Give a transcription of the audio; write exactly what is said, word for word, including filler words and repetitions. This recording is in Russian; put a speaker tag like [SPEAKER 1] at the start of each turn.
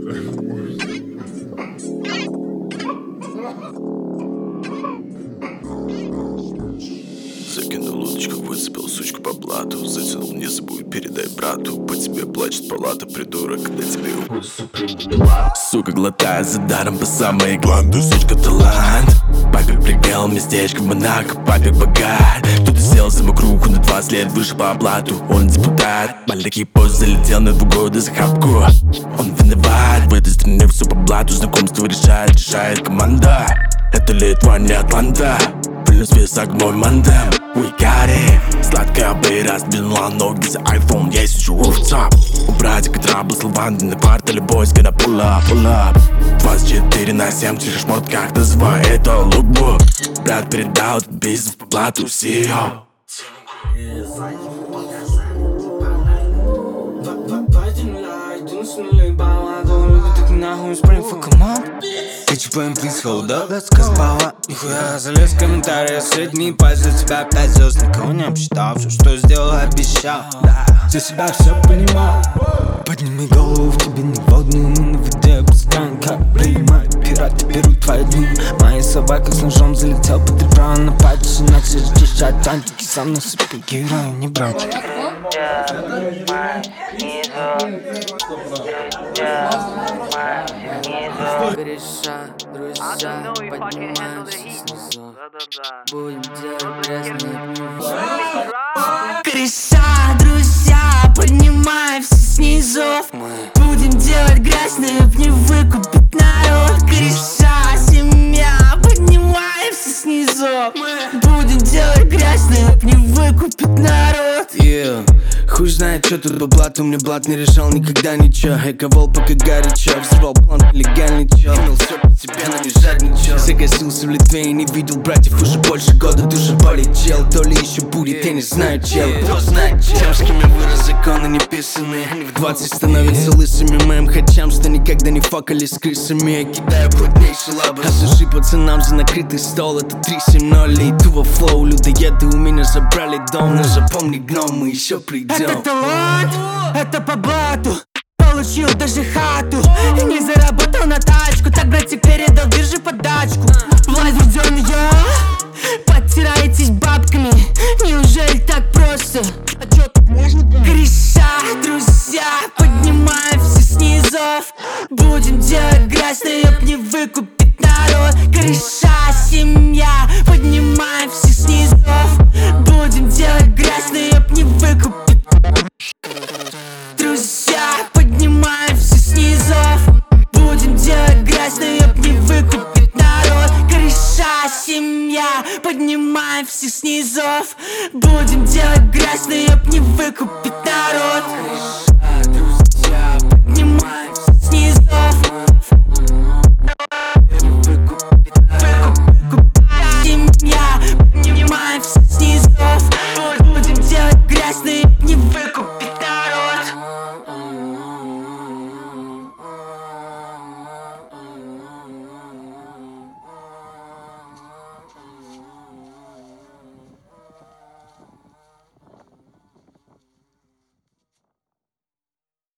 [SPEAKER 1] Закинул удочку, выцепил сучку по блату. Затянул, не забудь, передай брату. По тебе плачет палата, придурок, когда тебе сука глотает за даром по самые гланды. Сучка талант. Папик пригрел местечко в Монако. Папик богат. Кто-то сел за мою кругу на двадцать лет выше по оплату. Он депутат. Маленький пост залетел на два года за хапку. Он виноват. В этой стране все по блату. Знакомство решает, решает команда. Это Литва, не Атланта. Плюс весок мой мандем. We got it. Сладкая бей разбила ноги за iPhone. Я сижу rooftop. У братика трабл с лаванды на квартале. Boys gonna pull up, pull up. двадцать четыре на семь через шмот, как называй это лукбук. Брат передал этот бизнес по плату си и о.
[SPEAKER 2] Кичипаем, please hold up, сказала. Нихуя залез в комментариях, средний пальцы за тебя пять звезд. Никого не обсчитал, все, что сделал, обещал. За себя все понимал. Подними голову, в тебе не водный. Мы на воде, пускаем, как принимают. Пираты берут твои дни. Моя собака с ножом залетел под ребра. На пальце начали чищать антики. Сам насыпал героя, не брать.
[SPEAKER 3] Кореша, друзья, поднимаемся снизу. Будем делать грязные пневмы. Кореша, друзья, поднимаемся снизу. Будем делать грязные пневмы, купить народ. Кореша, семья, поднимаемся снизу. Будем делать грязные пневмы, купить народ.
[SPEAKER 2] Yeah. Хуй знает, что тут по блату. Мне блат не решал никогда ничего. Эковол пока горячо. Взрывал план, легальный чел. Имел все по тебе, но не жадничал. Загасился в Литве и не видел братьев уже больше года. Ты же полетел, то ли еще будет, я не знаю, чел. Кто знает, чел. Тем, с кем я вырос, законы не писаны. Они в двадцать становятся лысыми. Моим хачам, что никогда не факали с крысами. Я кидаю плотнейший лабы. А суши пацанам за накрытый стол. Это три семь ноль и туво флоу. Людоеды у меня забрали дом. Но запомни, гном, мы еще придем.
[SPEAKER 3] Это талант, это по блату. Получил даже хату. Не заработал на тачку. Так братик передал, держи подачку. Власть введен я. Подтираетесь бабками. Неужели так просто? А чё тут можно? Кореша, друзья, поднимаемся снизу. Будем делать грязные пневмы, купить народ. Кореша, семья, поднимаемся снизу. Будем делать грязные пневмы, купить. Друзья, поднимаемся снизу. Будем делать грязные пневмы, купить народ. Кореша, семья, поднимаемся снизу. Будем делать грязные пневмы, купить